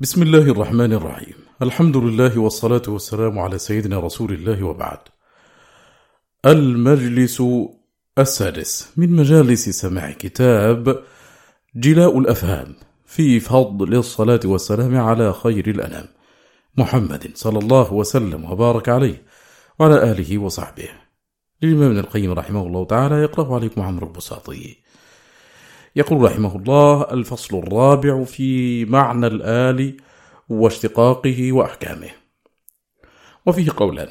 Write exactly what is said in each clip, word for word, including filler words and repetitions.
بسم الله الرحمن الرحيم. الحمد لله والصلاة والسلام على سيدنا رسول الله وبعد. المجلس السادس من مجالس سماع كتاب جلاء الأفهام في فضل الصلاة والسلام على خير الأنام محمد صلى الله وسلم وبارك عليه وعلى آله وصحبه، للإمام ابن القيم رحمه الله تعالى. يقرأ عليكم عمرو البساطي. يقول رحمه الله: الفصل الرابع في معنى الآل واشتقاقه وأحكامه. وفيه قولان: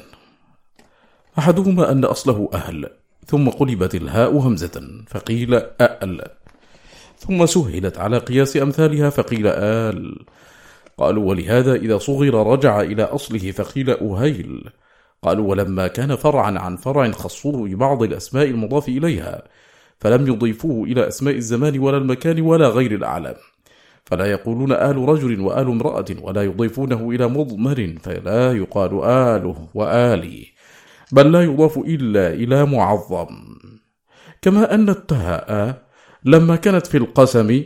أحدهما أن أصله أهل، ثم قلبت الهاء همزة فقيل أأل، ثم سهلت على قياس أمثالها فقيل آل. قالوا: ولهذا إذا صغر رجع إلى أصله فقيل أهيل. قالوا: ولما كان فرعا عن فرع خصوه ببعض الأسماء المضاف إليها، فلم يضيفوه إلى أسماء الزمان ولا المكان ولا غير الأعلام، فلا يقولون آل رجل وآل امرأة، ولا يضيفونه إلى مضمر، فلا يقال آله وآلي، بل لا يضاف إلا إلى معظم. كما أن التاء لما كانت في القسم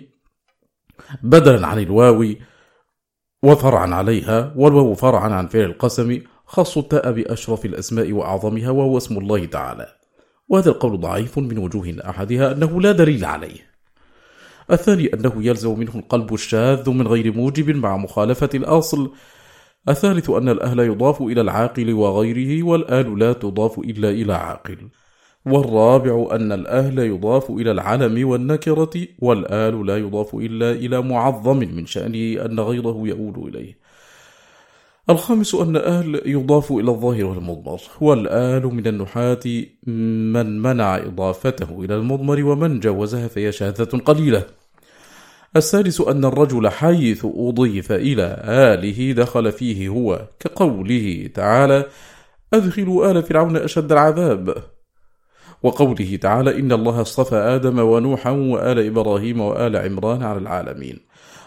بدلا عن الواو وفرعا عليها، والواو فرعا عن فعل القسم، خصوا التاء بأشرف الأسماء وأعظمها، وهو اسم الله تعالى. وهذا القول ضعيف من وجوه، أحدها أنه لا دليل عليه، الثاني أنه يلزم منه القلب الشاذ من غير موجب مع مخالفة الأصل، الثالث أن الأهل يضاف إلى العاقل وغيره، والآل لا تضاف إلا إلى عاقل، والرابع أن الأهل يضاف إلى العلم والنكرة، والآل لا يضاف إلا إلى معظم من شأنه أن غيره يؤول إليه، الخامس أن أهل يضاف إلى الظاهر والمضمر، والآل من النحاة من منع إضافته إلى المضمر ومن جوزها فهي شاذة قليلة، السادس أن الرجل حيث أضيف إلى آله دخل فيه هو، كقوله تعالى: أدخلوا آل فرعون أشد العذاب، وقوله تعالى: إن الله اصطفى آدم ونوحا وآل إبراهيم وآل عمران على العالمين،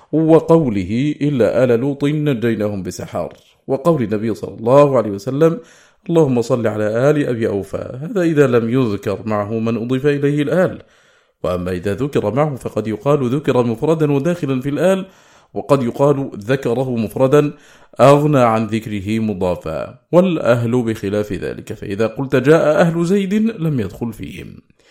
وقوله إلا آل لوط نجيناهم بسحار، وقول النبي صلى الله عليه وسلم: اللهم صل على آل أبي أوفى. هذا إذا لم يذكر معه من أضيف إليه الآل، وأما إذا ذكر معه فقد يقال ذكر مفردا وداخلا في الآل، وقد يقال ذكره مفردا أغنى عن ذكره مضافا، والأهل بخلاف ذلك، فإذا قلت جاء أهل زيد لم يدخل فيهم.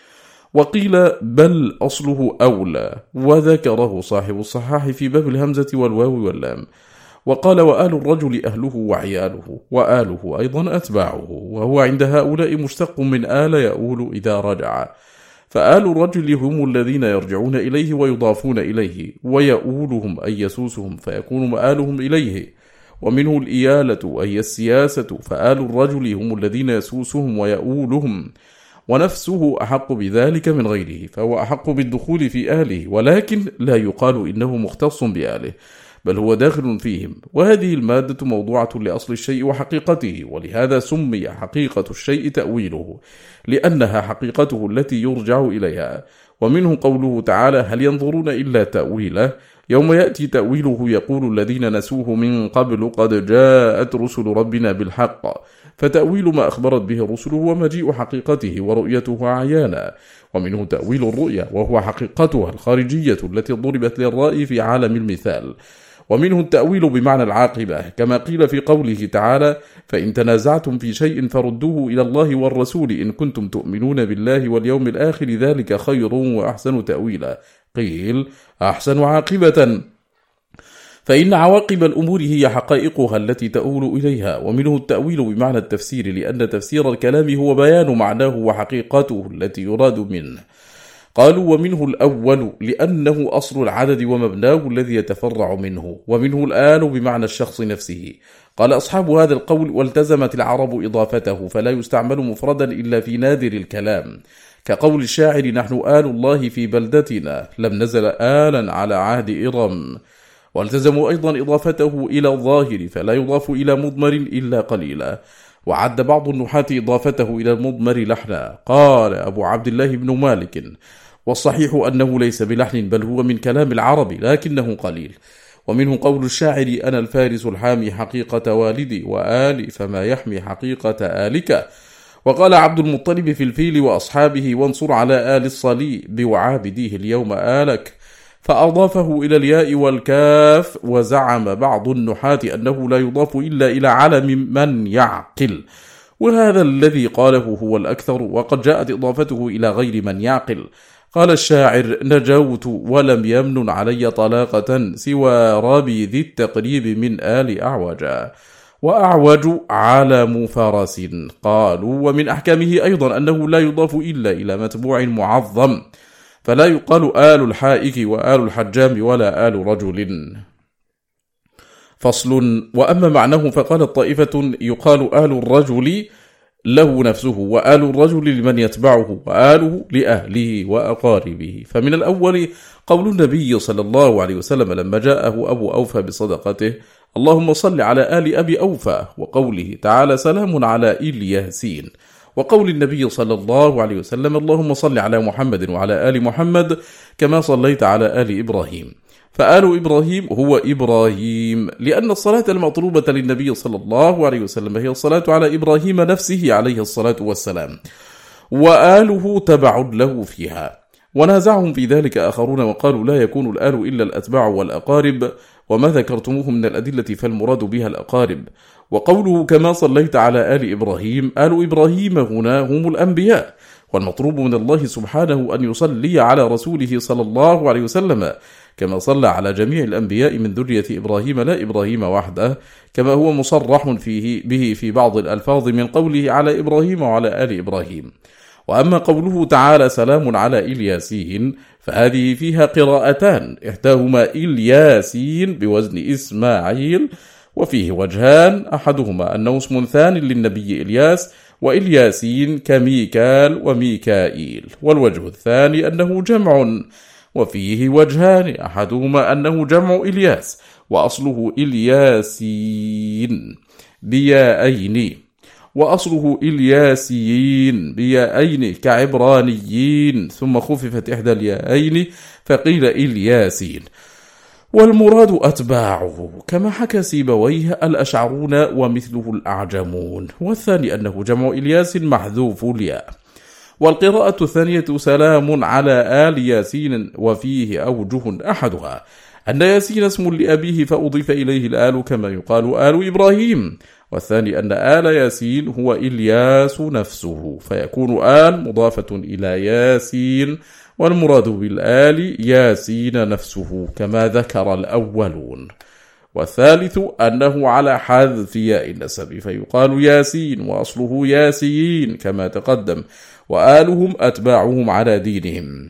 وقيل بل أصله أولى، وذكره صاحب الصحاح في باب الهمزة والواو واللام، وقال: وآل الرجل أهله وعياله، وآله أيضا أتباعه، وهو عند هؤلاء مشتق من آل يؤول إذا رجع، فآل الرجل هم الذين يرجعون إليه ويضافون إليه، ويؤولهم أي يسوسهم فيكون مآلهم إليه، ومنه الإيالة أي السياسة، فآل الرجل هم الذين يسوسهم ويؤولهم، ونفسه أحق بذلك من غيره، فهو أحق بالدخول في آله، ولكن لا يقال إنه مختص بآله، بل هو داخل فيهم. وهذه المادة موضوعة لأصل الشيء وحقيقته، ولهذا سمي حقيقة الشيء تأويله، لأنها حقيقته التي يرجع إليها. ومنه قوله تعالى: هل ينظرون إلا تأويله، يوم يأتي تأويله يقول الذين نسوه من قبل قد جاءت رسل ربنا بالحق، فتأويل ما أخبرت به رسله ومجيء حقيقته ورؤيته عيانا. ومنه تأويل الرؤيا، وهو حقيقتها الخارجية التي ضربت للرأي في عالم المثال. ومنه التأويل بمعنى العاقبة، كما قيل في قوله تعالى: فإن تنازعتم في شيء فردوه إلى الله والرسول إن كنتم تؤمنون بالله واليوم الآخر ذلك خير وأحسن تأويلا. قيل: أحسن عاقبة، فإن عواقب الأمور هي حقائقها التي تؤول إليها. ومنه التأويل بمعنى التفسير، لأن تفسير الكلام هو بيان معناه وحقيقته التي يراد منه. قالوا: ومنه الأول لأنه أصل العدد ومبناه الذي يتفرع منه. ومنه الآل بمعنى الشخص نفسه. قال أصحاب هذا القول: والتزمت العرب إضافته، فلا يستعمل مفردا إلا في نادر الكلام، كقول الشاعر: نحن آل الله في بلدتنا، لم نزل آلا على عهد إرم. والتزموا أيضا إضافته إلى الظاهر، فلا يضاف إلى مضمر إلا قليلا. وعد بعض النحاة إضافته إلى المضمر لحنا. قال أبو عبد الله بن مالك: والصحيح أنه ليس بلحن، بل هو من كلام العرب لكنه قليل. ومنه قول الشاعر: أنا الفارس الحامي حقيقة والدي، وآلي فما يحمي حقيقة آلك. وقال عبد المطلب في الفيل وأصحابه: وانصر على آل الصلي بوعابديه اليوم آلك، فأضافه إلى الياء والكاف. وزعم بعض النحاة أنه لا يضاف إلا إلى علم من يعقل، وهذا الذي قاله هو الأكثر، وقد جاءت إضافته إلى غير من يعقل. قال الشاعر: نجوت ولم يمن علي طلاقة سوى ربي ذي التقريب من آل أعوجا. وأعوج علم فرس. قالوا: ومن أحكامه أيضا أنه لا يضاف إلا إلى متبوع معظم، فلا يقال آل الحائك وآل الحجام ولا آل رجل. فصل. وأما معناه فقالت طائفة: يقال آل الرجل له نفسه، وآل الرجل لمن يتبعه، وآله لأهله وأقاربه. فمن الأول قول النبي صلى الله عليه وسلم لما جاءه أبو أوفى بصدقته: اللهم صل على آل أبي أوفى، وقوله تعالى: سلام على إلياسين، وقول النبي صلى الله عليه وسلم: اللهم صل على محمد وعلى آل محمد كما صليت على آل إبراهيم. فآل إبراهيم هو إبراهيم، لأن الصلاة المطلوبة للنبي صلى الله عليه وسلم هي الصلاة على إبراهيم نفسه عليه الصلاة والسلام، وآله تبع له فيها. ونازعهم في ذلك آخرون وقالوا: لا يكون الآل إلا الأتباع والأقارب، وما ذكرتموه من الأدلة فالمراد بها الأقارب. وقوله كما صليت على آل إبراهيم، آل إبراهيم هنا هم الأنبياء، والمطلوب من الله سبحانه أن يصلي على رسوله صلى الله عليه وسلم كما صلى على جميع الأنبياء من ذرية إبراهيم، لا إبراهيم وحده، كما هو مصرح فيه به في بعض الألفاظ من قوله على إبراهيم وعلى آل إبراهيم. وأما قوله تعالى: سلام على إلياسين، فهذه فيها قراءتان، إحداهما إلياسين بوزن إسماعيل، وفيه وجهان، أحدهما أنه اسم ثاني للنبي إلياس، وإلياسين كميكال وميكائيل، والوجه الثاني أنه جمع، وفيه وجهان، أحدهما أنه جمع إلياس، وأصله إلياسين بيائين، وأصله إلياسيين بيائين كعبرانيين، ثم خففت إحدى اليائين فقيل إلياسين. والمراد أتباعه، كما حكى سيبويه الأشعرون ومثله الأعجمون. والثاني أنه جمع إلياس محذوف الياء. والقراءة الثانية: سلام على آل ياسين، وفيه أوجه، أحدها أن ياسين اسم لأبيه فأضيف إليه الآل كما يقال آل إبراهيم، والثاني أن آل ياسين هو إلياس نفسه، فيكون آل مضافة إلى ياسين، والمراد بالآل ياسين نفسه كما ذكر الأولون. والثالث أنه على حذف ياء النسب، فيقال ياسين وأصله ياسين كما تقدم، وآلهم أتباعهم على دينهم.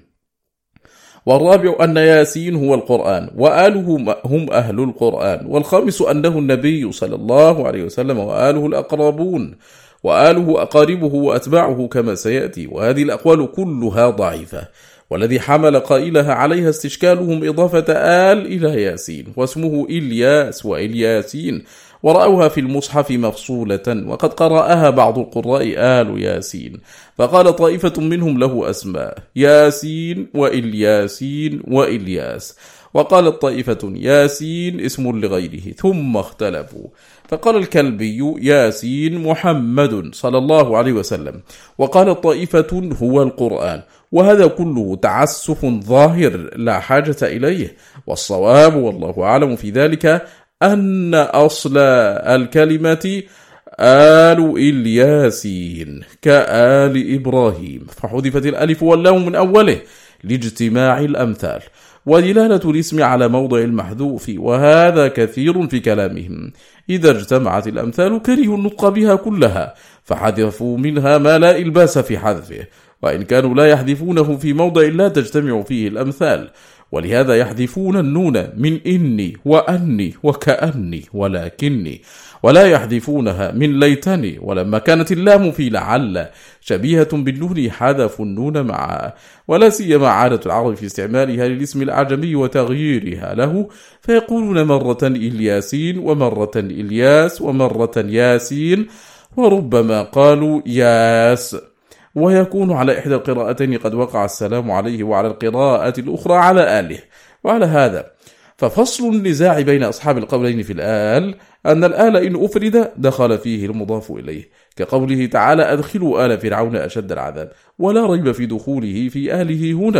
والرابع أن ياسين هو القرآن، وآله هم أهل القرآن. والخامس أنه النبي صلى الله عليه وسلم، وآله الأقربون، وآله أقاربه وأتباعه كما سيأتي. وهذه الأقوال كلها ضعيفة، والذي حمل قائلها عليها استشكالهم إضافة آل إلى ياسين، واسمه إلياس وإلياسين، ورأوها في المصحف مفصولة، وقد قرأها بعض القراء آل ياسين، فقال طائفة منهم له أسماء: ياسين وإلياسين وإلياس. وقالت طائفة: ياسين اسم لغيره، ثم اختلفوا، فقال الكلبي: ياسين محمد صلى الله عليه وسلم. وقالت طائفة: هو القرآن. وهذا كله تعسف ظاهر لا حاجة إليه، والصواب والله أعلم في ذلك أن أصل الكلمة آل إلياسين كآل إبراهيم، فحذفت الألف واللام من أوله لاجتماع الأمثال ودلالة الاسم على موضع المحذوف، وهذا كثير في كلامهم. إذا اجتمعت الأمثال كرهوا النطق بها كلها، فحذفوا منها ما لا إلباس في حذفه، وإن كانوا لا يحذفونه في موضع لا تجتمع فيه الأمثال، ولهذا يحذفون النون من إني وأني وكأني ولكني، ولا يحذفونها من ليتني. ولما كانت اللام في لعل شبيهة بالنون حذفوا النون معها، ولا سيما عادة العرب في استعمالها للاسم الأعجمي وتغييرها له، فيقولون مرة إلياسين ومرة إلياس ومرة ياسين، وربما قالوا ياس. ويكون على إحدى القراءتين قد وقع السلام عليه، وعلى القراءة الأخرى على آله. وعلى هذا ففصل النزاع بين أصحاب القولين في الآل أن الآل إن أفرد دخل فيه المضاف إليه، كقوله تعالى: أدخلوا آل فرعون أشد العذاب، ولا ريب في دخوله في آله هنا،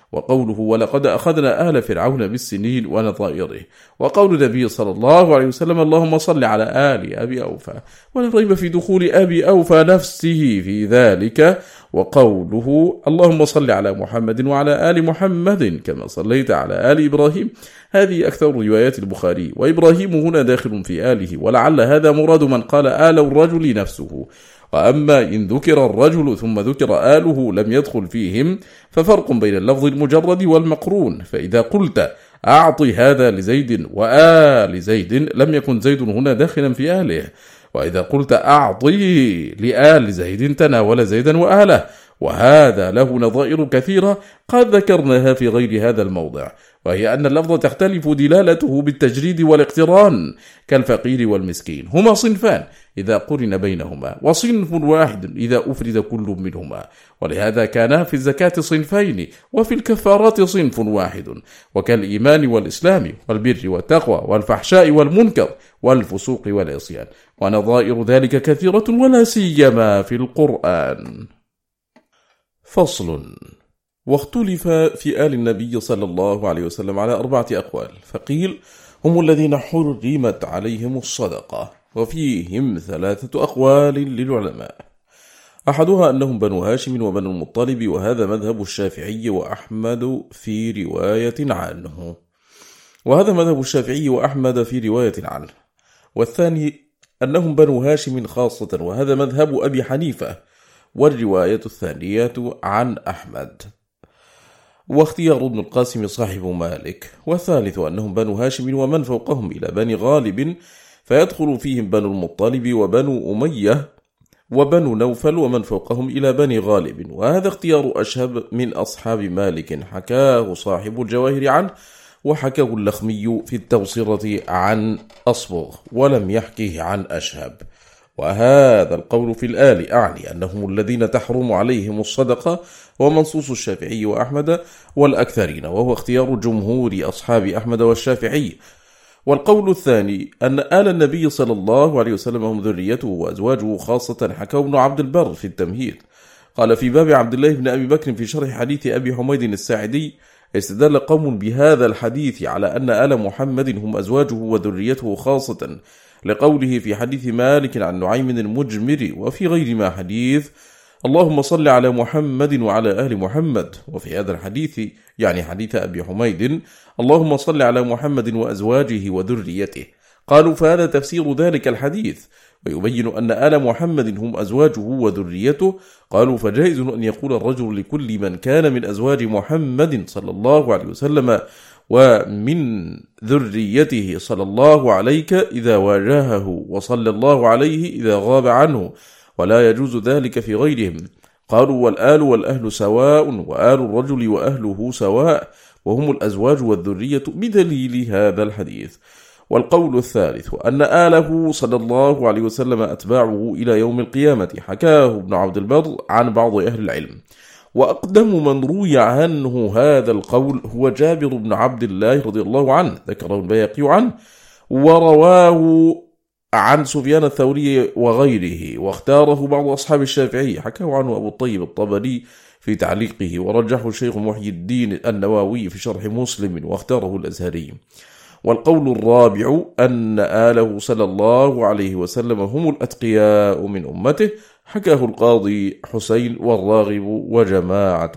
وقوله ولقد أخذنا آل فرعون بالسنين ونظائره، وقول النبي صلى الله عليه وسلم اللهم صل على آل أبي أوفى، ولا ريب في دخول أبي أوفى نفسه في ذلك، وقوله اللهم صل على محمد وعلى آل محمد كما صليت على آل إبراهيم. هذه أكثر روايات البخاري، وإبراهيم هنا داخل في آله، ولعل هذا مراد من قال آل الرجل نفسه. وأما إن ذكر الرجل ثم ذكر آله لم يدخل فيهم، ففرق بين اللفظ المجرد والمقرون. فإذا قلت أعطي هذا لزيد وآل زيد لم يكن زيد هنا داخلا في آله، وإذا قلت أعطي لآل زيد تناول زيدا وآله، وهذا له نظائر كثيرة قد ذكرناها في غير هذا الموضع، وهي أن اللفظ تختلف دلالته بالتجريد والاقتران كالفقير والمسكين، هما صنفان إذا قرن بينهما، وصنف واحد إذا أفرد كل منهما، ولهذا كان في الزكاة صنفين، وفي الكفارات صنف واحد، وكالإيمان والإسلام والبر والتقوى والفحشاء والمنكر والفسوق والعصيان، ونظائر ذلك كثيرة ولا سيما في القرآن. فصل. واختلف في آل النبي صلى الله عليه وسلم على أربعة أقوال، فقيل هم الذين حرمت عليهم الصدقة، وفيهم ثلاثة أقوال للعلماء. أحدها أنهم بنو هاشم وبنو المطلب، وهذا مذهب الشافعي وأحمد في رواية عنه، وهذا مذهب الشافعي وأحمد في رواية عنه. والثاني أنهم بنو هاشم خاصة، وهذا مذهب أبي حنيفة، والرواية الثانية عن أحمد، واختيار ابن القاسم صاحب مالك. والثالث أنهم بنو هاشم ومن فوقهم إلى بني غالب، فيدخل فيهم بنو المطلب وبنو أمية وبنو نوفل ومن فوقهم إلى بني غالب، وهذا اختيار أشهب من أصحاب مالك، حكاه صاحب الجواهر عنه، وحكاه اللخمي في التوصرة عن أصبغ، ولم يحكيه عن أشهب. وهذا القول في الآل أعني أنهم الذين تحرم عليهم الصدقة، ومنصوص الشافعي وأحمد والأكثرين، وهو اختيار جمهور أصحاب أحمد والشافعي. والقول الثاني أن آل النبي صلى الله عليه وسلم هم ذريته وأزواجه خاصة، حكى ابن عبد البر في التمهيد. قال في باب عبد الله بن أبي بكر في شرح حديث أبي حميد الساعدي: استدل قوم بهذا الحديث على أن آل محمد هم أزواجه وذريته خاصة، لقوله في حديث مالك عن نعيم المجمر وفي غير ما حديث اللهم صل على محمد وعلى آل محمد، وفي هذا الحديث يعني حديث أبي حميد اللهم صل على محمد وأزواجه وذريته. قالوا فهذا تفسير ذلك الحديث، ويبين أن آل محمد هم أزواجه وذريته. قالوا فجائز أن يقول الرجل لكل من كان من أزواج محمد صلى الله عليه وسلم ومن ذريته صلى الله عليك إذا واجهه، وصلى الله عليه إذا غاب عنه، ولا يجوز ذلك في غيرهم. قالوا والآل والأهل سواء، وآل الرجل وأهله سواء، وهم الأزواج والذرية بدليل هذا الحديث. والقول الثالث أن آله صلى الله عليه وسلم أتباعه إلى يوم القيامة، حكاه ابن عبد البر عن بعض أهل العلم. وأقدم من روي عنه هذا القول هو جابر بن عبد الله رضي الله عنه، ذكره البيهقي عنه، ورواه عن سفيان الثوري وغيره، واختاره بعض أصحاب الشافعي، حكاه عنه أبو الطيب الطبري في تعليقه، ورجحه الشيخ محي الدين النووي في شرح مسلم، واختاره الأزهري. والقول الرابع أن آله صلى الله عليه وسلم هم الأتقياء من أمته، حكاه القاضي حسين والراغب وجماعة.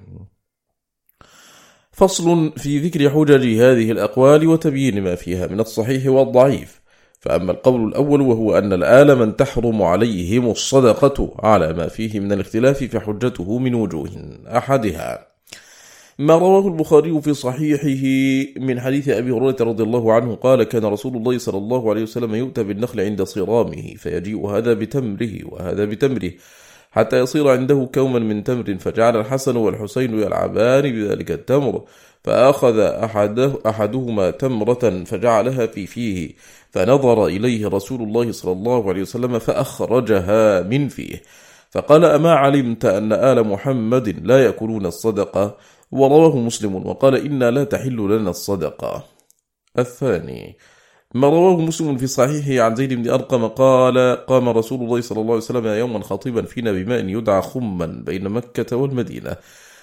فصل في ذكر حجج هذه الأقوال وتبيين ما فيها من الصحيح والضعيف. فأما القول الأول وهو أن الآل من تحرم عليهم الصدقة على ما فيه من الاختلاف، فحجته من وجوه. أحدها ما رواه البخاري في صحيحه من حديث أبي هريرة رضي الله عنه قال: كان رسول الله صلى الله عليه وسلم يؤتى بالنخل عند صرامه، فيجيء هذا بتمره وهذا بتمره حتى يصير عنده كوما من تمر، فجعل الحسن والحسين يلعبان بذلك التمر، فأخذ أحده أحدهما تمرة فجعلها في فيه، فنظر إليه رسول الله صلى الله عليه وسلم فأخرجها من فيه، فقال: أما علمت أن آل محمد لا يأكلون الصدقة؟ ورواه مسلم وقال: إنا لا تحل لنا الصدقة. الثاني ما رواه مسلم في صحيحه عن زيد بن أرقم قال: قام رسول الله صلى الله عليه وسلم يوما خطيبا فينا بماء يدعى خما بين مكة والمدينة،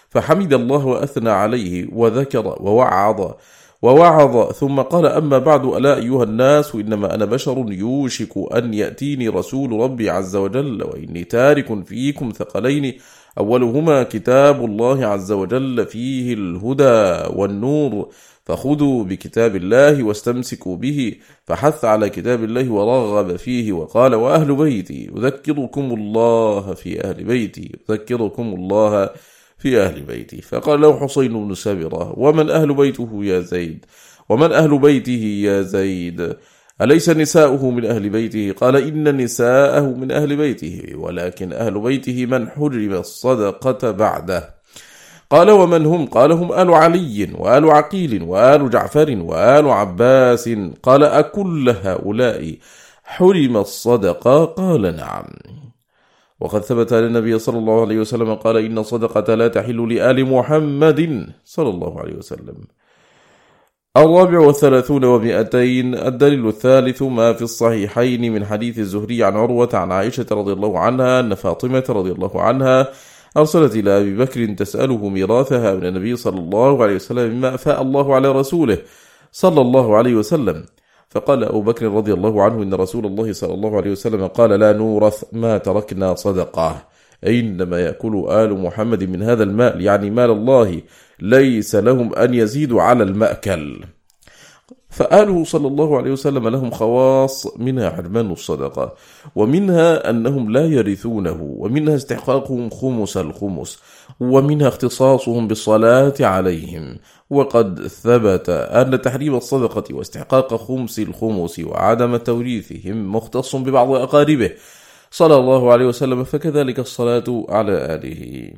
فحمد الله وأثنى عليه وذكر ووعظ ووعظ ثم قال: أما بعد، ألا أيها الناس، إنما أنا بشر يوشك أن يأتيني رسول ربي عز وجل، وإني تارك فيكم ثقلين، أولهما كتاب الله عز وجل فيه الهدى والنور، فخذوا بكتاب الله واستمسكوا به. فحث على كتاب الله ورغب فيه، وقال: وأهل بيتي أذكركم الله في أهل بيتي أذكركم الله في أهل بيتي. فقال له حسين بن سابرة: ومن أهل بيته يا زيد؟ ومن أهل بيته يا زيد؟ أليس نساؤه من أهل بيته؟ قال: إن نساءه من أهل بيته، ولكن أهل بيته من حرم الصدقة بعده. قال: ومن هم؟ قال: هم آل علي وآل عقيل وآل جعفر وآل عباس. قال: أكل هؤلاء حرم الصدقة؟ قال: نعم. وقد ثبت أن النبي صلى الله عليه وسلم قال: إن الصدقة لا تحل لآل محمد صلى الله عليه وسلم. الرابع والثلاثون ومئتين. الدليل الثالث ما في الصحيحين من حديث الزهري عن عروة عن عائشة رضي الله عنها أن فاطمة رضي الله عنها أرسلت إلى أبي بكر تسأله ميراثها من النبي صلى الله عليه وسلم مما أفاء الله على رسوله صلى الله عليه وسلم. فقال أبو بكر رضي الله عنه: إن رسول الله صلى الله عليه وسلم قال: لا نورث ما تركنا صدقة، إنما يأكل آل محمد من هذا المال، يعني مال الله، ليس لهم أن يزيدوا على المأكل. فآله صلى الله عليه وسلم لهم خواص، منها حرمان الصدقة، ومنها أنهم لا يرثونه، ومنها استحقاقهم خمس الخمس، ومنها اختصاصهم بالصلاة عليهم. وقد ثبت أن تحريم الصدقة واستحقاق خمس الخمس وعدم توريثهم مختص ببعض أقاربه صلى الله عليه وسلم، فكذلك الصلاة على آله.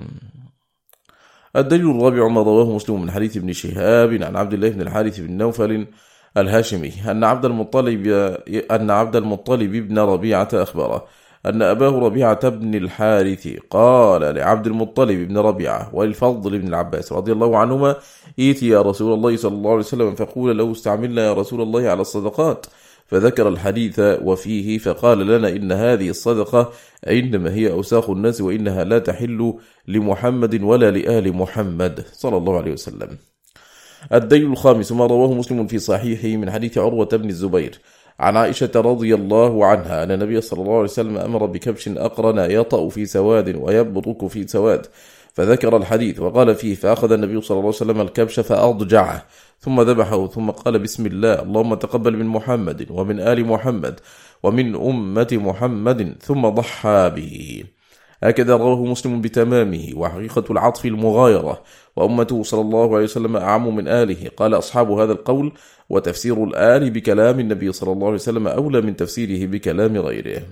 الدليل الرابع ما رواه مسلم من حديث ابن شهاب عن عبد الله بن الحارث بن نوفل الهاشمي أن عبد المطلب أن عبد المطلب بن ربيعة أخبره أن أباه ربيعة بن الحارث قال لعبد المطلب بن ربيعة وللفضل بن العباس رضي الله عنهما: إيتي يا رسول الله صلى الله عليه وسلم فقول له: استعملنا يا رسول الله على الصدقات. فذكر الحديث وفيه، فقال لنا: إن هذه الصدقة إنما هي أوساخ الناس، وإنها لا تحل لمحمد ولا لآل محمد صلى الله عليه وسلم. الدليل الخامس ما رواه مسلم في صحيحه من حديث عروة بن الزبير عن عائشة رضي الله عنها أن النبي صلى الله عليه وسلم أمر بكبش أقرن يطأ في سواد ويبرك في سواد، فذكر الحديث وقال فيه: فأخذ النبي صلى الله عليه وسلم الكبش فأضجعه ثم ذبحه ثم قال: بسم الله، اللهم تقبل من محمد ومن آل محمد ومن أمة محمد، ثم ضحى به. هكذا رواه مسلم بتمامه. وحقيقة العطف المغايرة، وأمته صلى الله عليه وسلم أعم من آله. قال أصحاب هذا القول: وتفسير الآل بكلام النبي صلى الله عليه وسلم أولى من تفسيره بكلام غيره.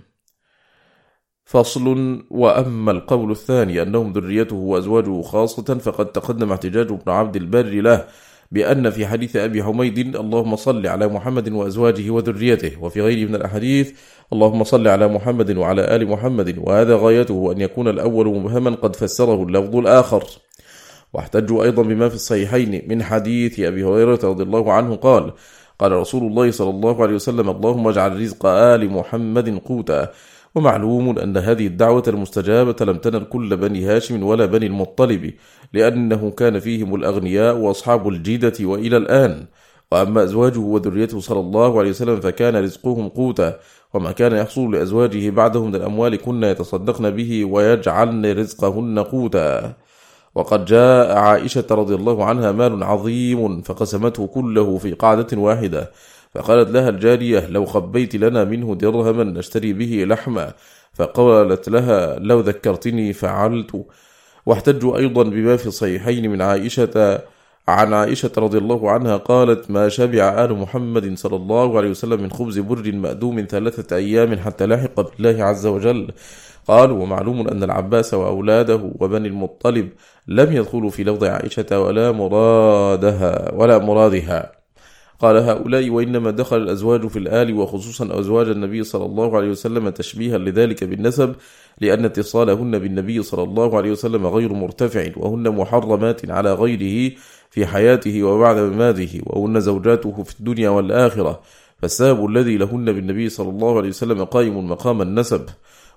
فصل. وأما القول الثاني أنهم ذريته وأزواجه خاصة، فقد تقدم احتجاج ابن عبد البر له بأن في حديث أبي حميد: اللهم صل على محمد وأزواجه وذريته، وفي غيره من الأحاديث: اللهم صل على محمد وعلى آل محمد، وهذا غايته أن يكون الأول مبهما قد فسره اللفظ الآخر. واحتجوا أيضا بما في الصحيحين من حديث أبي هريرة رضي الله عنه قال: قال رسول الله صلى الله عليه وسلم: اللهم اجعل رزق آل محمد قوتا. ومعلوم أن هذه الدعوة المستجابة لم تنل كل بني هاشم ولا بني المطلب، لأنه كان فيهم الأغنياء وأصحاب الجيدة وإلى الآن. وأما أزواجه وذريته صلى الله عليه وسلم فكان رزقهم قوتا، وما كان يحصل لأزواجه بعدهم من الأموال كنا يتصدقن به ويجعلن رزقهن قوتا. وقد جاء عائشة رضي الله عنها مال عظيم فقسمته كله في قعدة واحدة، فقالت لها الجارية: لو خبيت لنا منه درهما نشتري به لحما، فقالت لها: لو ذكرتني فعلت. واحتجوا أيضا بما في الصحيحين من عائشة عن عائشة رضي الله عنها قالت: ما شبع آل محمد صلى الله عليه وسلم من خبز بر مأدوم ثلاثة أيام حتى لاحق بالله عز وجل. قالوا: ومعلوم أن العباس وأولاده وبني المطلب لم يدخلوا في لفظ عائشة ولا مرادها ولا مرادها. قال هؤلاء: وإنما دخل الأزواج في الآل، وخصوصا أزواج النبي صلى الله عليه وسلم تشبيها لذلك بالنسب، لأن اتصالهن بالنبي صلى الله عليه وسلم غير مرتفع، وهن محرمات على غيره في حياته وبعد مماته، وهن زوجاته في الدنيا والآخرة، فالسبب الذي لهن بالنبي صلى الله عليه وسلم قائم مقام النسب.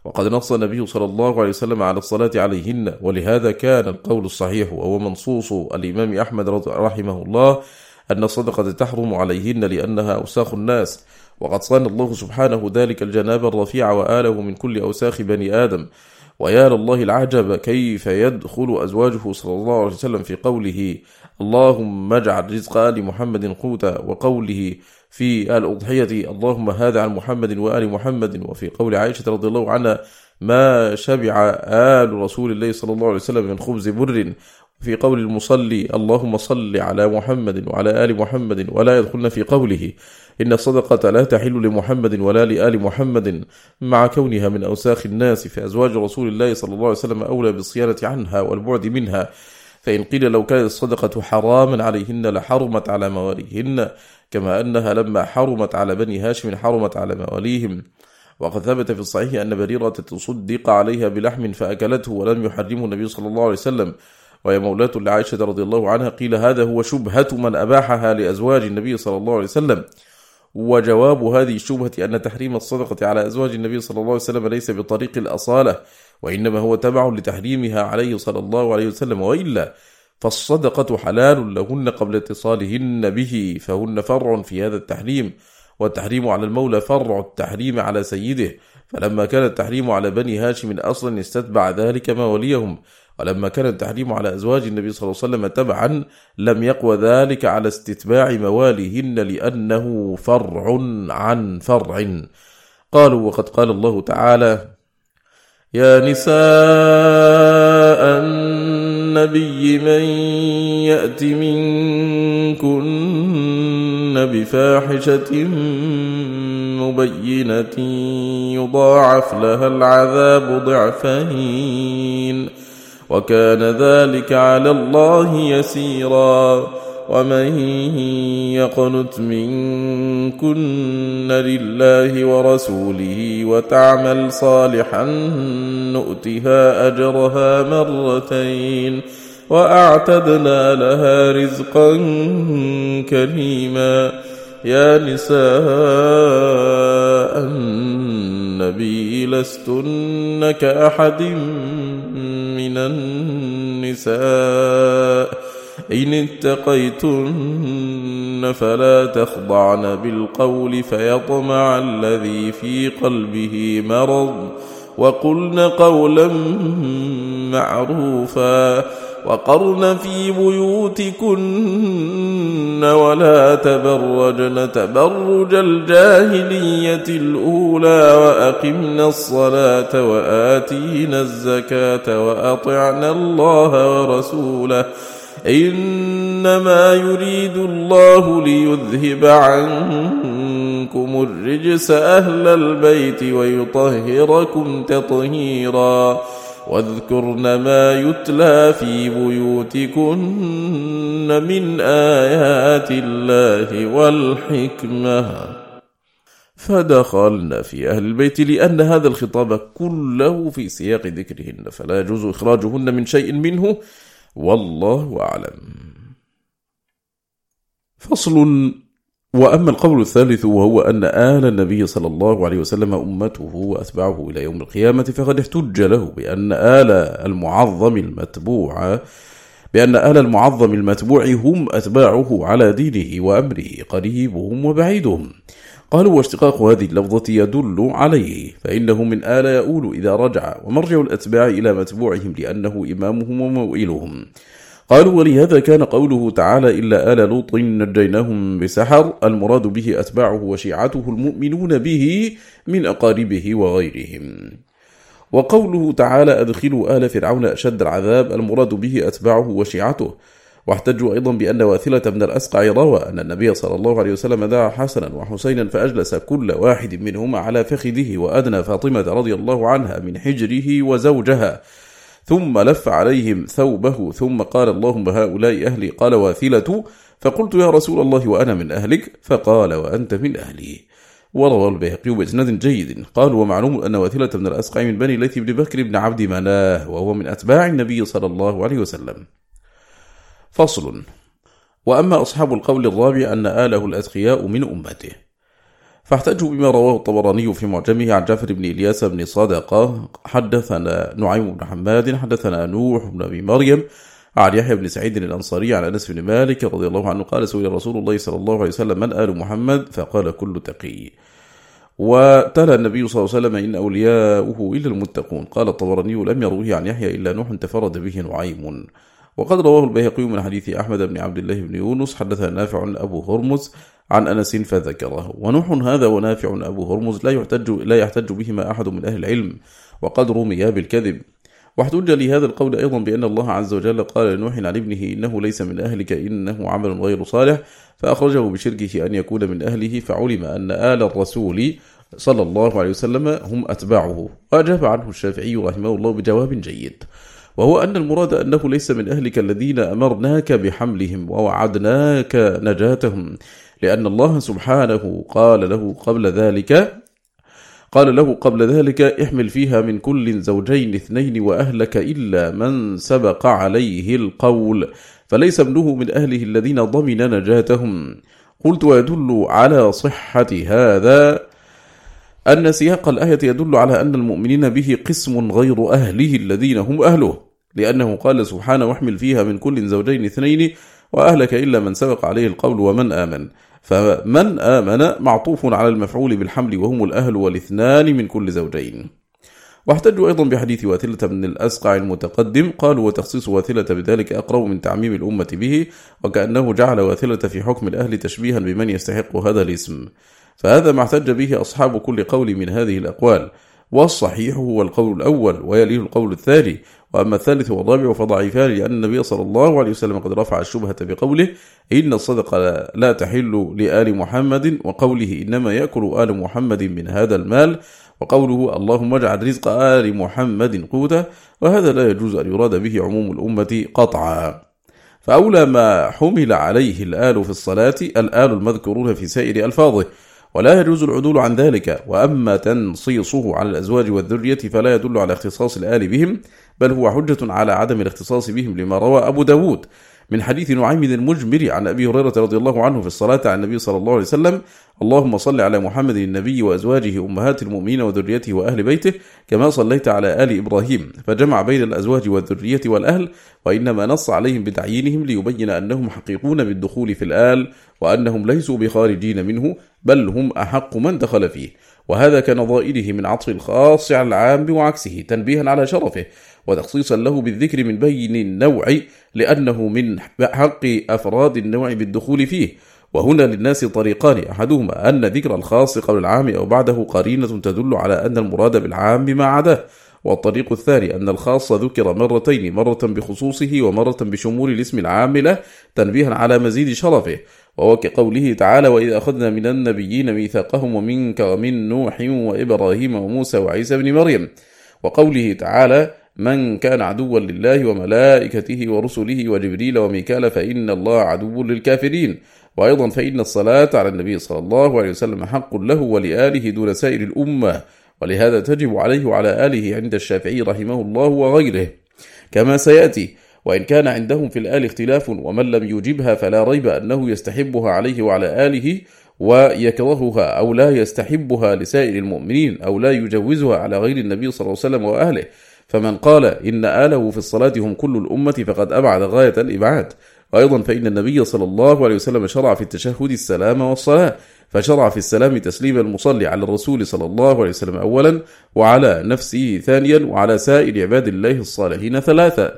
وقد نص النبي صلى الله عليه وسلم على الصلاة عليهن، ولهذا كان القول الصحيح وهو منصوص الإمام أحمد رحمه الله أن الصدقة تحرم عليهن لأنها أوساخ الناس، وقد صان الله سبحانه ذلك الجناب الرفيع وآله من كل أوساخ بني آدم. ويا لله العجب كيف يدخل أزواجه صلى الله عليه وسلم في قوله اللهم اجعل رزق آل محمد قوتا، وقوله في الأضحية اللهم هذا عن محمد وآل محمد، وفي قول عائشة رضي الله عنها ما شبع آل رسول الله صلى الله عليه وسلم من خبز بر، في قول المصلي اللهم صل على محمد وعلى آل محمد، ولا يدخلن في قوله إن الصدقة لا تحل لمحمد ولا لآل محمد، مع كونها من أوساخ الناس، فأزواج رسول الله صلى الله عليه وسلم أولى بالصيانة عنها والبعد منها. فإن قيل لو كانت الصدقة حراما عليهن لحرمت على مواليهن، كما أنها لما حرمت على بني هاشم حرمت على مواليهم. وقد ثبت في الصحيح أن بريرة تصدق عليها بلحم فأكلته ولم يحرمه النبي صلى الله عليه وسلم، وهي مولاة لعائشة رضي الله عنها. قيل هذا هو شبهة من أباحها لأزواج النبي صلى الله عليه وسلم، وجواب هذه الشبهة أن تحريم الصدقة على أزواج النبي صلى الله عليه وسلم ليس بطريق الأصالة، وإنما هو تبع لتحريمها عليه صلى الله عليه وسلم، وإلا فالصدقة حلال لهن قبل اتصالهن به، فهن فرع في هذا التحريم، والتحريم على المولى فرع التحريم على سيده. فلما كان التحريم على بني هاشم أصلا استتبع ذلك موليهم، ولما كان التحريم على أزواج النبي صلى الله عليه وسلم تبعا لم يقوى ذلك على استتباع مواليهن، لأنه فرع عن فرع. قالوا وقد قال الله تعالى يا نساء النبي من يأت منكن بفاحشة مبينة يضاعف لها العذاب ضعفين وكان ذلك على الله يسيرا. ومن يقنت منكن لله ورسوله وتعمل صالحا نؤتها أجرها مرتين وأعتدنا لها رزقا كريما. يا نساء النبي لستن كأحد من النساء إن اتقيتن فلا تخضعن بالقول فيطمع الذي في قلبه مرض، وقلن قولا معروفا، وقرن في بيوتكن ولا تبرجن تبرج الجاهلية الأولى وأقمن الصلاة وآتينا الزكاة وأطعنا الله ورسوله إنما يريد الله ليذهب عنكم الرجس أهل البيت ويطهركم تطهيرا. واذكرن ما يتلى في بيوتكن من آيات الله والحكمة. فدخلن في أهل البيت لأن هذا الخطاب كله في سياق ذكرهن، فلا يجوز إخراجهن من شيء منه، والله أعلم. فصل. وأما القول الثالث وهو أن آل النبي صلى الله عليه وسلم أمته وأتبعه إلى يوم القيامة، فقد احتج له بأن آل المعظم المتبوع بأن آل المعظم المتبوع هم أتباعه على دينه وأمره قريبهم وبعيدهم. قالوا واشتقاق هذه اللفظة يدل عليه، فإنه من آل يؤول إذا رجع، ومرجع الأتباع إلى متبوعهم لأنه إمامهم وموئلهم. قالوا ولهذا كان قوله تعالى إلا آل لوط نجيناهم بسحر المراد به أتباعه وشيعته المؤمنون به من أقاربه وغيرهم. وقوله تعالى أدخلوا آل فرعون أشد العذاب المراد به أتباعه وشيعته. واحتجوا أيضا بأن واثلة بن الأسقع روى أن النبي صلى الله عليه وسلم دعا حسنا وحسينا فأجلس كل واحد منهما على فخذه وأدنى فاطمة رضي الله عنها من حجره وزوجها، ثم لف عليهم ثوبه ثم قال اللهم هؤلاء أهلي. قال واثلة فقلت يا رسول الله وأنا من أهلك؟ فقال وأنت من أهلي. وروى البيهقي بإسناد جيد. قال ومعلوم أن واثلة بن الأسقع من بني ليث بن بكر بن عبد مناه، وهو من أتباع النبي صلى الله عليه وسلم. فصل. وأما أصحاب القول الرابع أن آله الأتقياء من أمته، فاحتجوا بما رواه الطبراني في معجمه عن جعفر بن إلياس بن صدقة حدثنا نعيم بن حماد حدثنا نوح بن أبي مريم عن يحيى بن سعيد الأنصاري عن أنس بن مالك رضي الله عنه قال سئل رسول الله صلى الله عليه وسلم من آل محمد فقال كل تقي. وتلا النبي صلى الله عليه وسلم إن أولياؤه إلا المتقون. قال الطبراني لم يروه عن يحيى إلا نوح تفرد به نعيم. وقد رواه البيهقي من حديث أحمد بن عبد الله بن يونس حدثنا نافع أبو هرمز عن أنس فذكره. ونوح هذا ونافع أبو هرمز لا يحتج, لا يحتج بهما أحد من أهل العلم وقد رميا بالكذب. واحتج لهذا القول أيضا بأن الله عز وجل قال لنوح عن ابنه إنه ليس من أهلك إنه عمل غير صالح فأخرجه بشركه أن يكون من أهله فعلم أن آل الرسول صلى الله عليه وسلم هم أتباعه. وأجاب عنه الشافعي رحمه الله بجواب جيد، وهو أن المراد أنه ليس من أهلك الذين أمرناك بحملهم ووعدناك نجاتهم، لأن الله سبحانه قال له قبل ذلك قال له قبل ذلك احمل فيها من كل زوجين اثنين وأهلك إلا من سبق عليه القول، فليس ابنه من أهله الذين ضمن نجاتهم. قلت ويدل على صحة هذا أن سياق الآية يدل على أن المؤمنين به قسم غير أهله الذين هم أهله، لأنه قال سبحانه واحمل فيها من كل زوجين اثنين وأهلك إلا من سبق عليه القول ومن آمن، فمن آمن معطوف على المفعول بالحمل وهم الأهل والاثنان من كل زوجين. واحتجوا أيضا بحديث واثلة بن الأسقع المتقدم، قالوا وتخصيص واثلة بذلك أقرب من تعميم الأمة به، وكأنه جعل واثلة في حكم الأهل تشبيها بمن يستحق هذا الاسم، فهذا ما احتج به أصحاب كل قول من هذه الأقوال، والصحيح هو القول الأول ويليه القول الثاني، وأما الثالث والرابع فضعيفان، لأن النبي صلى الله عليه وسلم قد رفع الشبهة بقوله إن الصدقة لا تحل لآل محمد، وقوله إنما يأكل آل محمد من هذا المال، وقوله اللهم اجعل رزق آل محمد قوتا، وهذا لا يجوز أن يراد به عموم الأمة قطعا. فأولى ما حمل عليه الآل في الصلاة الآل المذكورون في سائر ألفاظه، ولا يجوز العدول عن ذلك. وأما تنصيصه على الأزواج والذرية فلا يدل على اختصاص الآل بهم، بل هو حجة على عدم الاختصاص بهم، لما روى أبو داود من حديث نعيم المجمر عن أبي هريرة رضي الله عنه في الصلاة على النبي صلى الله عليه وسلم اللهم صل على محمد النبي وأزواجه أمهات المؤمنين وذريته وأهل بيته كما صليت على آل إبراهيم، فجمع بين الأزواج والذرية والأهل، وإنما نص عليهم بتعيينهم ليبين أنهم حقيقون بالدخول في الآل، وأنهم ليسوا بخارجين منه، بل هم أحق من دخل فيه. وهذا كنظائره من عطف الخاص على العام وعكسه تنبيها على شرفه وتخصيصا له بالذكر من بين النوع، لأنه من حق أفراد النوع بالدخول فيه. وهنا للناس طريقان، أحدهما أن ذكر الخاص قبل العام أو بعده قرينة تدل على أن المراد بالعام ما عداه، والطريق الثاني أن الخاص ذكر مرتين، مرة بخصوصه ومرة بشمول الاسم العام له تنبيها على مزيد شرفه، وهو كقوله تعالى وإذا أخذنا من النبيين ميثاقهم ومنك ومن نوح وإبراهيم وموسى وعيسى بن مريم، وقوله تعالى من كان عدوا لله وملائكته ورسله وجبريل وميكال فإن الله عدو للكافرين. وأيضا فإن الصلاة على النبي صلى الله عليه وسلم حق له ولآله دون سائر الأمة، ولهذا تجب عليه وعلى آله عند الشافعي رحمه الله وغيره كما سيأتي. وإن كان عندهم في الآل اختلاف، ومن لم يجبها فلا ريب أنه يستحبها عليه وعلى آله، ويكرهها أو لا يستحبها لسائر المؤمنين أو لا يجوزها على غير النبي صلى الله عليه وسلم وأهله. فمن قال إن آله في الصلاة هم كل الأمة فقد أبعد غاية الإبعاد. وأيضا فإن النبي صلى الله عليه وسلم شرع في التشهد السلام والصلاة، فشرع في السلام تسليم المصلي على الرسول صلى الله عليه وسلم أولا، وعلى نفسه ثانيا، وعلى سائر عباد الله الصالحين ثلاثة.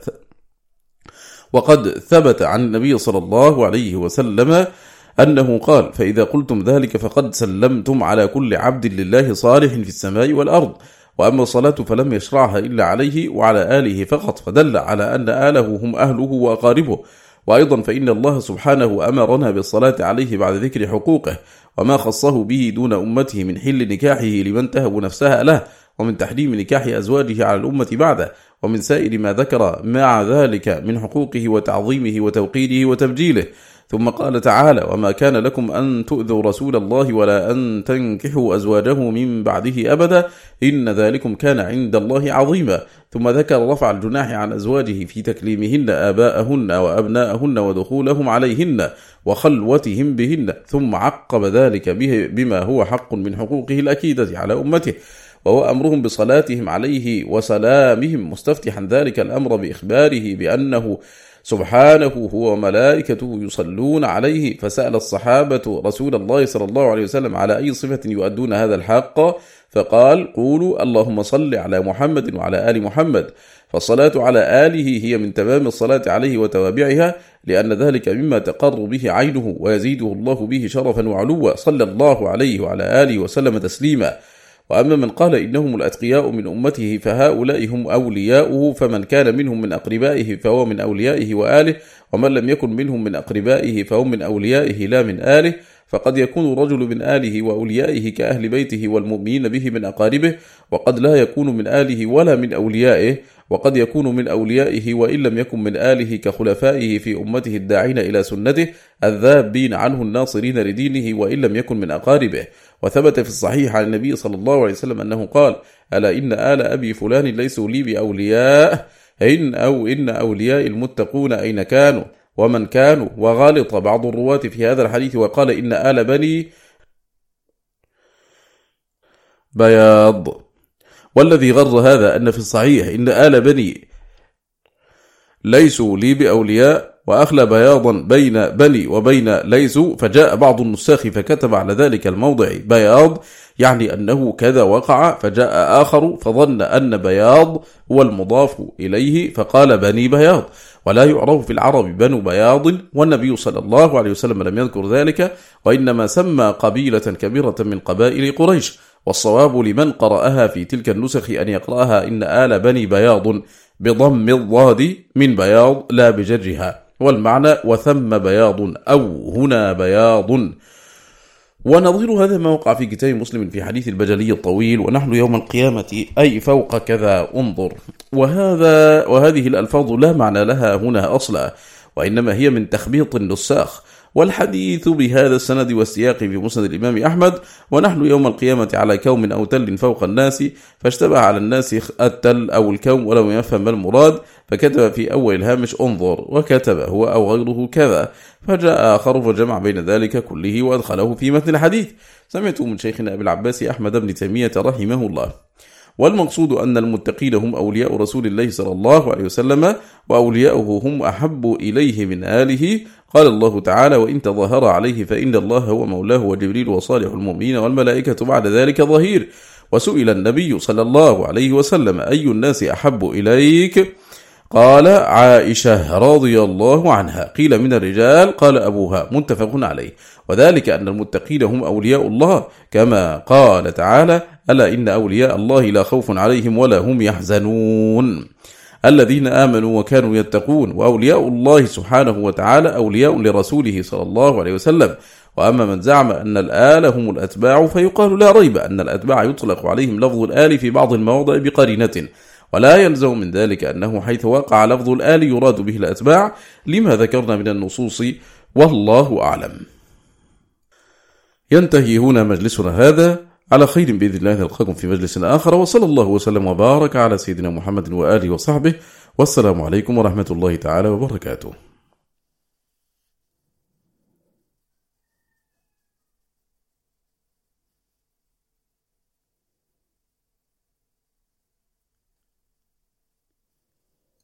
وقد ثبت عن النبي صلى الله عليه وسلم أنه قال فإذا قلتم ذلك فقد سلمتم على كل عبد لله صالح في السماء والأرض. وأما الصلاة فلم يشرعها إلا عليه وعلى آله فقط، فدل على أن آله هم أهله وأقاربه. وأيضا فإن الله سبحانه أمرنا بالصلاة عليه بعد ذكر حقوقه وما خصه به دون أمته من حل نكاحه لمن تهب نفسها له، ومن تحريم نكاح أزواجه على الأمة بعده، ومن سائر ما ذكر مع ذلك من حقوقه وتعظيمه وتوقيره وتبجيله. ثم قال تعالى وما كان لكم أن تؤذوا رسول الله ولا أن تنكحوا أزواجه من بعده أبدا إن ذلكم كان عند الله عظيما. ثم ذكر رفع الجناح عن أزواجه في تكليمهن آباءهن وأبناءهن ودخولهم عليهن، وخلوتهم بهن، ثم عقب ذلك به بما هو حق من حقوقه الأكيدة على أمته، وهو أمرهم بصلاتهم عليه وسلامهم، مستفتحا ذلك الأمر بإخباره بأنه سبحانه هو وملائكته يصلون عليه. فسأل الصحابة رسول الله صلى الله عليه وسلم على أي صفة يؤدون هذا الحق، فقال قولوا اللهم صل على محمد وعلى آل محمد. فالصلاة على آله هي من تمام الصلاة عليه وتوابعها، لأن ذلك مما تقر به عينه ويزيده الله به شرفا وعلوا، صلى الله عليه وعلى آله وسلم تسليما. وأما من قال إنهم الأتقياء من أمته فهؤلاء هم أولياؤه، فمن كان منهم من أقربائه فهو من أوليائه وآله، ومن لم يكن منهم من أقربائه فهم من أوليائه لا من آله. فقد يكون الرجل من آله وأوليائه كأهل بيته والمؤمنين به من أقاربه، وقد لا يكون من آله ولا من أوليائه، وقد يكون من أوليائه وإن لم يكن من آله كخلفائه في أمته الداعين إلى سنته الذابين عنه الناصرين لدينه وإن لم يكن من أقاربه. وثبت في الصحيح عن النبي صلى الله عليه وسلم أنه قال: ألا إن آل أبي فلان ليسوا لي بأولياء، إن أو إن أولياء المتقون أين كانوا ومن كانوا. وغالط بعض الرواة في هذا الحديث وقال إن آل بني بياض. والذي غر هذا أن في الصحيح إن آل بني ليسوا لي بأولياء، وأخلى بياضا بين بني وبين ليسوا، فجاء بعض النساخ فكتب على ذلك الموضع بياض، يعني أنه كذا وقع، فجاء آخر فظن أن بياض هو المضاف إليه فقال بني بياض، ولا يعرف في العرب بنو بياض، والنبي صلى الله عليه وسلم لم يذكر ذلك، وإنما سمى قبيلة كبيرة من قبائل قريش. والصواب لمن قرأها في تلك النسخ أن يقرأها إن آل بني بياض بضم الضاد من بياض لا بجرها، والمعنى وثم بياض أو هنا بياض. ونظير هذا ما وقع في كتاب مسلم في حديث البجلي الطويل: ونحن يوم القيامة أي فوق كذا انظر. وهذا وهذه الألفاظ لا معنى لها هنا أصلا، وإنما هي من تخبيط النساخ. والحديث بهذا السند والسياق في مسند الإمام أحمد: ونحن يوم القيامة على كوم أو تل فوق الناس، فاشتبه على الناس التل أو الكوم ولم يفهم ما المراد، فكتب في أول الهامش انظر، وكتب هو أو غيره كذا، فجاء آخر فجمع بين ذلك كله وأدخله في متن الحديث. سمعت من شيخنا أبي العباس أحمد بن تيمية رحمه الله. والمقصود أن المتقين هم أولياء رسول الله صلى الله عليه وسلم، وأولياؤه هم أحب إليه من آله. قال الله تعالى: وإن تظاهر عليه فإن الله هو مولاه وجبريل وصالح المؤمنين والملائكة بعد ذلك ظهير. وسئل النبي صلى الله عليه وسلم: أي الناس أحب إليك؟ قال: عائشة رضي الله عنها. قيل: من الرجال؟ قال: أبوها. متفق عليه. وذلك أن المتقين هم أولياء الله، كما قال تعالى: ألا إن أولياء الله لا خوف عليهم ولا هم يحزنون، الذين آمنوا وكانوا يتقون. وأولياء الله سبحانه وتعالى أولياء لرسوله صلى الله عليه وسلم. وأما من زعم أن الآل هم الأتباع فيقال: لا ريب أن الأتباع يطلق عليهم لفظ الآل في بعض المواضع بقرينة، ولا يلزم من ذلك أنه حيث وقع لفظ الآل يراد به الأتباع، لما ذكرنا من النصوص، والله أعلم. ينتهي هنا مجلسنا هذا، على خير بإذن الله نلقاكم في مجلس آخر، وصلى الله وسلم وبارك على سيدنا محمد وآله وصحبه، والسلام عليكم ورحمة الله تعالى وبركاته.